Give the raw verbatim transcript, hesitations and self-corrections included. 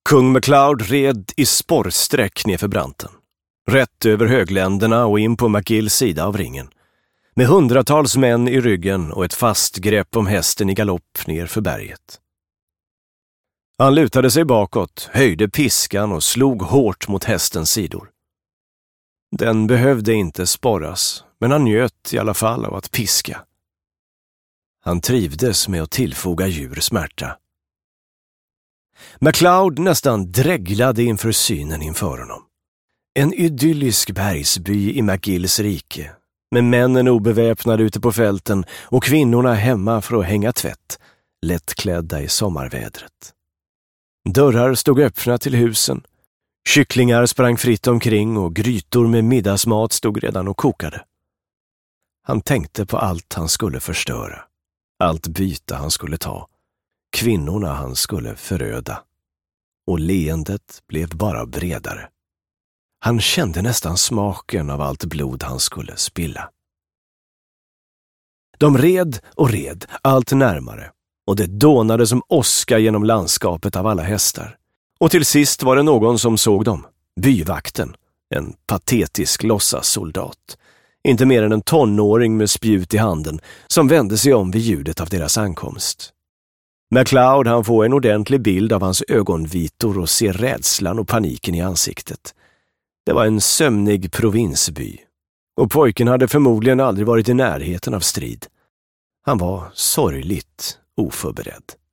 Kung MacLeod red i spårsträck nerför branten, rätt över högländerna och in på McGills sida av ringen, med hundratals män i ryggen och ett fast grepp om hästen i galopp ner för berget. Han lutade sig bakåt, höjde piskan och slog hårt mot hästens sidor. Den behövde inte sporras, men han njöt i alla fall av att piska. Han trivdes med att tillfoga djur smärta. MacLeod nästan dreglade inför synen inför honom. En idyllisk bergsby i McGills rike, med männen obeväpnade ute på fälten och kvinnorna hemma för att hänga tvätt, lättklädda i sommarvädret. Dörrar stod öppna till husen, kycklingar sprang fritt omkring och grytor med middagsmat stod redan och kokade. Han tänkte på allt han skulle förstöra, allt byte han skulle ta, kvinnorna han skulle föröda. Och leendet blev bara bredare. Han kände nästan smaken av allt blod han skulle spilla. De red och red allt närmare, och det dånade som åska genom landskapet av alla hästar. Och till sist var det någon som såg dem, byvakten, en patetisk låtsassoldat, inte mer än en tonåring med spjut i handen, som vände sig om vid ljudet av deras ankomst. MacLeod han får en ordentlig bild av hans ögonvitor och ser rädslan och paniken i ansiktet. Det var en sömnig provinsby, och pojken hade förmodligen aldrig varit i närheten av strid. Han var sorgligt oförberedd.